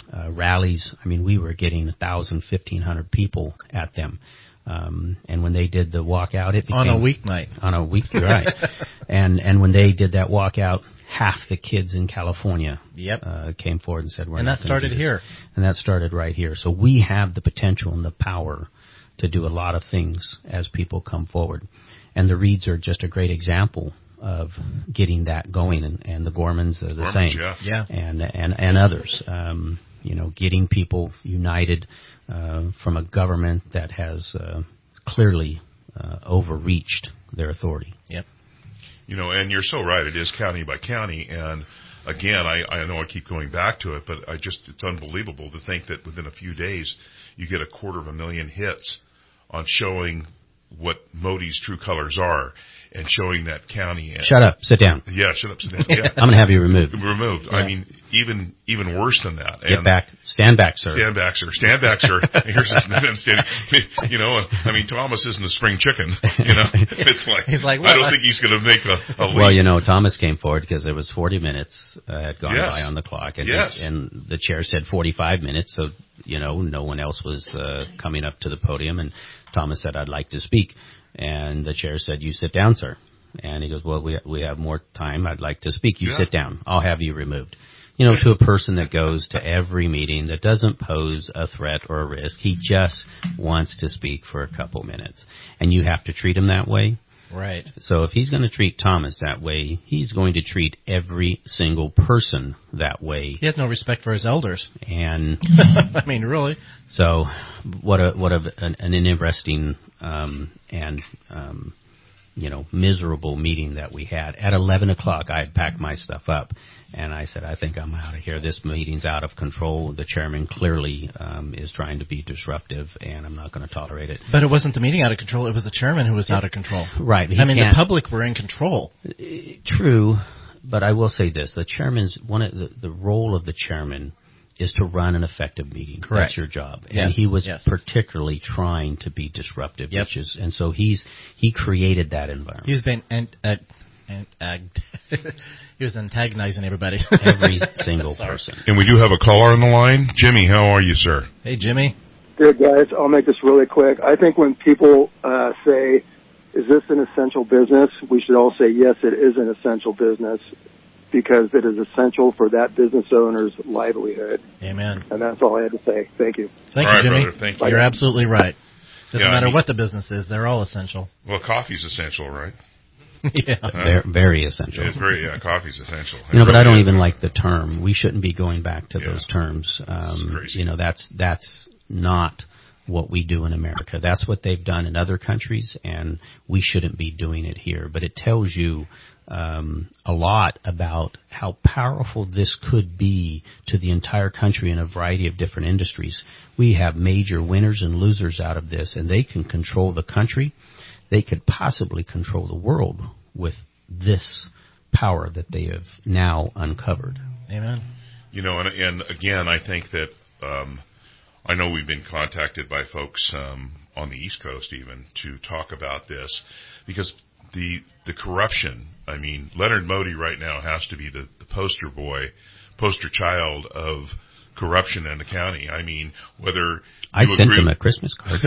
uh, rallies. I mean, we were getting one thousand, fifteen hundred people at them. Um, and when they did the walkout, it became... On a weeknight. On a week, right. and and when they did that walkout, half the kids in California yep. uh, came forward and said, we're and not that started do here. And that started right here. So we have the potential and the power to do a lot of things as people come forward. And the Reeds are just a great example of getting that going, and, and the Gormans are the Gormans, same. Yeah. yeah. And, and, and others. Um, you know, getting people united uh, from a government that has uh, clearly uh, overreached their authority. Yep. You know, and you're so right. It is county by county. And again, I, I know I keep going back to it, but I just, it's unbelievable to think that within a few days you get a quarter of a million hits on showing what Modi's true colors are and showing that county. And, shut up. Sit down. Yeah, shut up. Sit down. Yeah. I'm going to have you removed. Removed. Yeah. I mean, even even worse than that. Get and back. Stand back, sir. Stand back, sir. Stand back, sir. Here's this man standing. You know, I mean, Thomas isn't a spring chicken. You know, it's like, he's like I don't think he's going to make a, a leap. Well, you know, Thomas came forward because there was forty minutes uh, had gone yes. by on the clock, and yes. the, and the chair said forty-five minutes, so you know, no one else was uh, coming up to the podium, and Thomas said, "I'd like to speak," and the chair said, "You sit down, sir." And he goes, well, we we have more time. I'd like to speak. You yeah. sit down. I'll have you removed. You know, to a person that goes to every meeting, that doesn't pose a threat or a risk. He just wants to speak for a couple minutes. And you have to treat him that way. Right. So if he's going to treat Thomas that way, he's going to treat every single person that way. He has no respect for his elders. And I mean, really. So what a what a, an, an interesting um, and um, you know, miserable meeting that we had. At eleven o'clock, I had packed my stuff up, and I said, I think I'm out of here. This meeting's out of control. The chairman clearly um, is trying to be disruptive, and I'm not going to tolerate it. But it wasn't the meeting out of control. It was the chairman who was out of control. Right. I mean, the public were in control. True, but I will say this. The chairman's one of the, the role of the chairman is to run an effective meeting. Correct. That's your job. Yes. And he was yes. particularly trying to be disruptive, yep. which is, and so he's he created that environment. He's been and uh, and uh, he was antagonizing everybody, every single person. And we do have a caller on the line. Jimmy, how are you, sir? Hey, Jimmy. Good, guys. I'll make this really quick. I think when people uh, say, "Is this an essential business?" we should all say, "Yes, it is an essential business." Because it is essential for that business owner's livelihood. Amen. And that's all I had to say. Thank you. Thank all you, right, Jimmy. brother. Thank you. You're absolutely right. Doesn't yeah, matter I mean, what the business is; they're all essential. Well, coffee's essential, right? yeah, uh, very, very essential. It's very yeah, coffee's essential. You know, it but really I don't is. even like the term. We shouldn't be going back to yeah. those terms. Um, crazy. You know, that's that's not what we do in America. That's what they've done in other countries, and we shouldn't be doing it here. But it tells you um, a lot about how powerful this could be to the entire country in a variety of different industries. We have major winners and losers out of this, and they can control the country. They could possibly control the world with this power that they have now uncovered. Amen. You know, and, and again, I think that um, I know we've been contacted by folks um, on the East Coast even to talk about this because the the corruption. I mean, Leonard Modi right now has to be the, the poster boy, poster child of corruption in the county. I mean, whether I you sent agree him a Christmas card.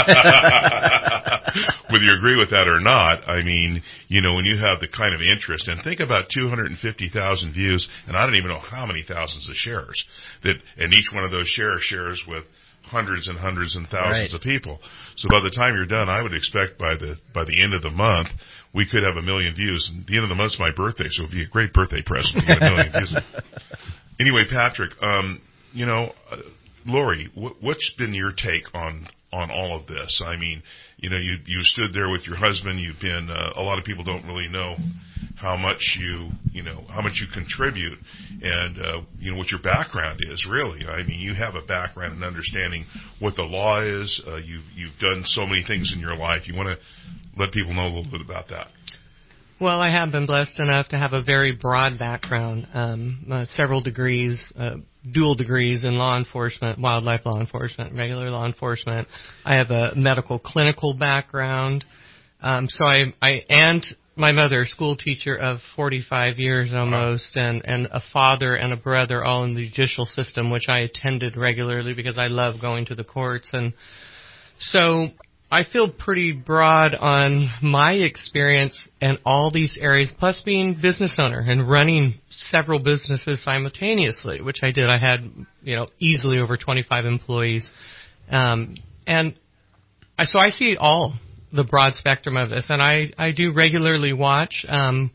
Whether you agree with that or not, I mean, you know, when you have the kind of interest, and think about two hundred fifty thousand views, and I don't even know how many thousands of shares, that, and each one of those shares shares with hundreds and hundreds and thousands right. of people. So by the time you're done, I would expect by the by the end of the month, we could have a million views. And the end of the month's my birthday, so it'd be a great birthday present to get a million views. Anyway, Patrick, um, you know, uh, Lori, wh- what's been your take on on all of this? I mean, you know, you you stood there with your husband. You've been uh, a lot of people don't really know how much you you know how much you contribute, and uh, you know what your background is. Really, I mean, you have a background in understanding what the law is. Uh, you've you've done so many things in your life. You want to let people know a little bit about that. Well, I have been blessed enough to have a very broad background, um, uh, several degrees, uh, dual degrees in law enforcement, wildlife law enforcement, regular law enforcement. I have a medical clinical background. Um, so I, I, and my mother, a school teacher of forty-five years almost, and, and a father and a brother all in the judicial system, which I attended regularly because I love going to the courts. And so I feel pretty broad on my experience in all these areas, plus being business owner and running several businesses simultaneously, which I did. I had, you know, easily over twenty-five employees. Um, and I, so I see all the broad spectrum of this, and I, I do regularly watch. Um,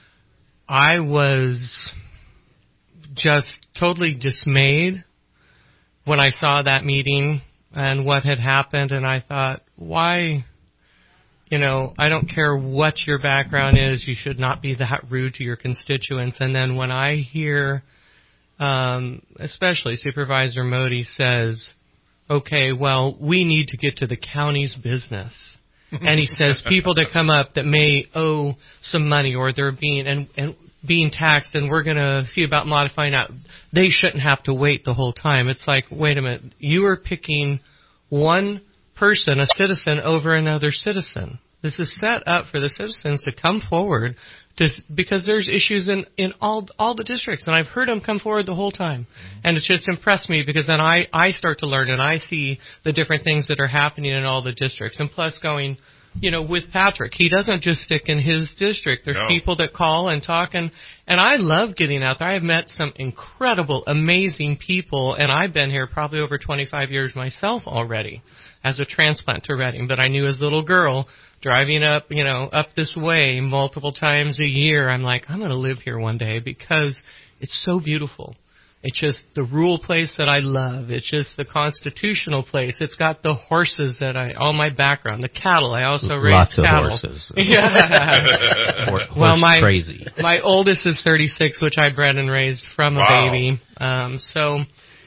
I was just totally dismayed when I saw that meeting and what had happened, and I thought, why, you know, I don't care what your background is, you should not be that rude to your constituents. And then when I hear, um, especially Supervisor Modi says, okay, well, we need to get to the county's business. And he says people that come up that may owe some money or they're being and, and being taxed, and we're going to see about modifying that. They shouldn't have to wait the whole time. It's like, wait a minute, you are picking one person, a citizen, over another citizen. This is set up for the citizens to come forward to, because there's issues in, in all all the districts, and I've heard them come forward the whole time. Mm-hmm. And it's just impressed me because then I, I start to learn and I see the different things that are happening in all the districts. And plus going, you know, with Patrick, he doesn't just stick in his district. There's no. people that call and talk, and, and I love getting out there. I have met some incredible, amazing people, and I've been here probably over twenty-five years myself already as a transplant to Redding. But I knew as a little girl, driving up, you know, up this way multiple times a year, I'm like, I'm going to live here one day because it's so beautiful. It's just the rural place that I love. It's just the constitutional place. It's got the horses that I, all my background, the cattle. I also raise Lots cattle. Lots of horses. Yeah. Horse well, my, crazy. my oldest is thirty-six, which I bred and raised from a wow. baby. Um, so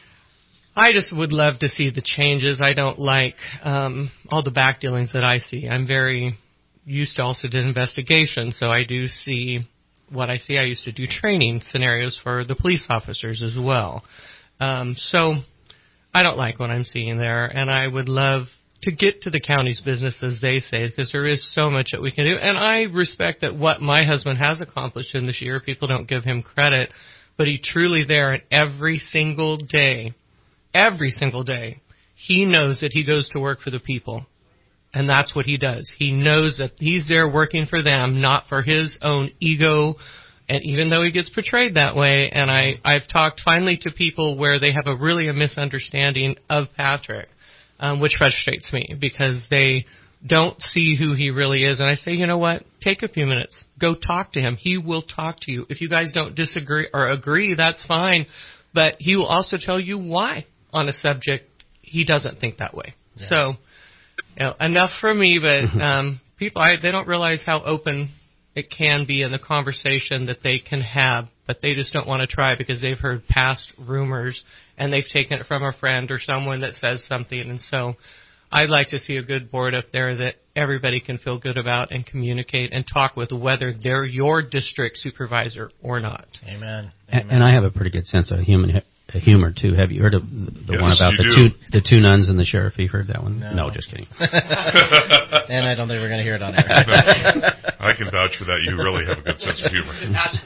I just would love to see the changes. I don't like um, all the back dealings that I see. I'm very used to also do investigation, so I do see what I see. I used to do training scenarios for the police officers as well. Um, so I don't like what I'm seeing there, and I would love to get to the county's business, as they say, because there is so much that we can do. And I respect that what my husband has accomplished in this year. People don't give him credit, but he truly there, and every single day, every single day, he knows that he goes to work for the people. And that's what he does. He knows that he's there working for them, not for his own ego. And even though he gets portrayed that way, and I, I've talked finally to people where they have a really a misunderstanding of Patrick, um, which frustrates me because they don't see who he really is. And I say, you know what? Take a few minutes. Go talk to him. He will talk to you. If you guys don't disagree or agree, that's fine. But he will also tell you why on a subject he doesn't think that way. Yeah. So, you know, enough for me, but um, people, I, they don't realize how open it can be in the conversation that they can have, but they just don't want to try because they've heard past rumors and they've taken it from a friend or someone that says something. And so I'd like to see a good board up there that everybody can feel good about and communicate and talk with, whether they're your district supervisor or not. Amen. Amen. And, and I have a pretty good sense of human humor too. Have you heard of the, the yes, one about the do. two the two nuns and the sheriff? You heard that one? No, no just kidding. And I don't think we're going to hear it on air. No, I can vouch for that. You really have a good sense of humor.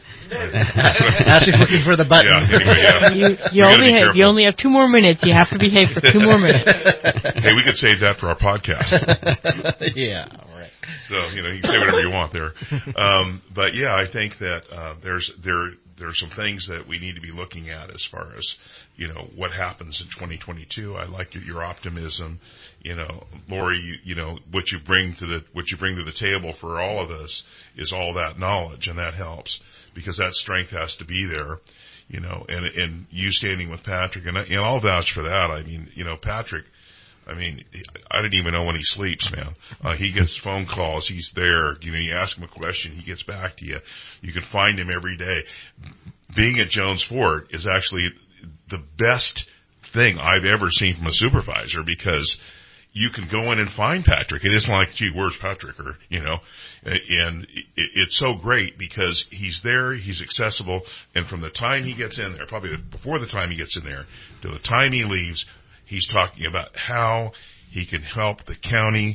Now she's looking for the button. Yeah, anyway, yeah. You, you only have you only have two more minutes. You have to behave for two more minutes. Hey, we could save that for our podcast. Yeah, all right. So you know, you can say whatever you want there. Um, but yeah, I think that uh, there's there. There are some things that we need to be looking at as far as, you know, what happens in twenty twenty-two. I like your, your optimism. You know, Lori, you, you know, what you bring to the, what you bring to the table for all of us is all that knowledge, and that helps because that strength has to be there, you know, and, and you standing with Patrick, and, I, and I'll vouch for that. I mean, you know, Patrick, I mean, I didn't even know when he sleeps, man. Uh, he gets phone calls. He's there. You know, you ask him a question, he gets back to you. You can find him every day. Being at Jones Fort is actually the best thing I've ever seen from a supervisor because you can go in and find Patrick. It isn't like, gee, where's Patrick? Or, you know, and it's so great because he's there, he's accessible, and from the time he gets in there, probably before the time he gets in there, to the time he leaves, he's talking about how he can help the county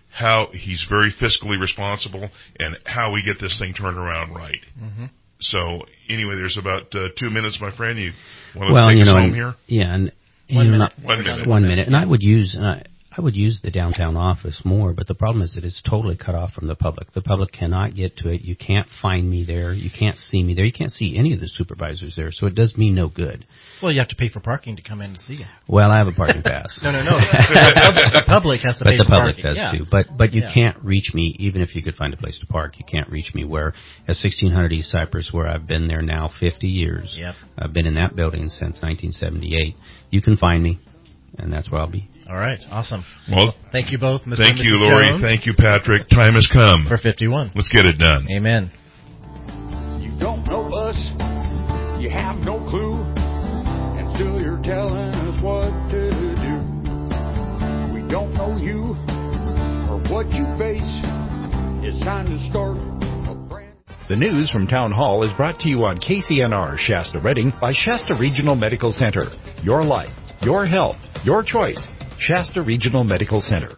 how he's very fiscally responsible and how we get this thing turned around right. Mm-hmm. So anyway, there's about uh, two minutes, my friend. You want to well, take you us know, home and, here? Yeah, and one you know, minute. One minute. One minute. And I would use. And I, I would use the downtown office more, but the problem is that it's totally cut off from the public. The public cannot get to it. You can't find me there. You can't see me there. You can't see any of the supervisors there, so it does me no good. Well, you have to pay for parking to come in to see you. Well, I have a parking pass. no, no, no. The public has to but pay the for public parking. does yeah. too. But but you yeah. can't reach me, even if you could find a place to park. You can't reach me where at sixteen hundred East Cypress, where I've been there now fifty years. Yep. I've been in that building since nineteen seventy-eight. You can find me, and that's where I'll be. All right, awesome. Well, thank you both, Mister Thank and you, Missus Lori. Jones, Thank you, Patrick. Time has come. for fifty-one. Let's get it done. Amen. You don't know us, you have no clue, and still you're telling us what to do. We don't know you or what you face. It's time to start a brand. The news from Town Hall is brought to you on K C N R Shasta Redding by Shasta Regional Medical Center. Your life, your health, your choice. Shasta Regional Medical Center.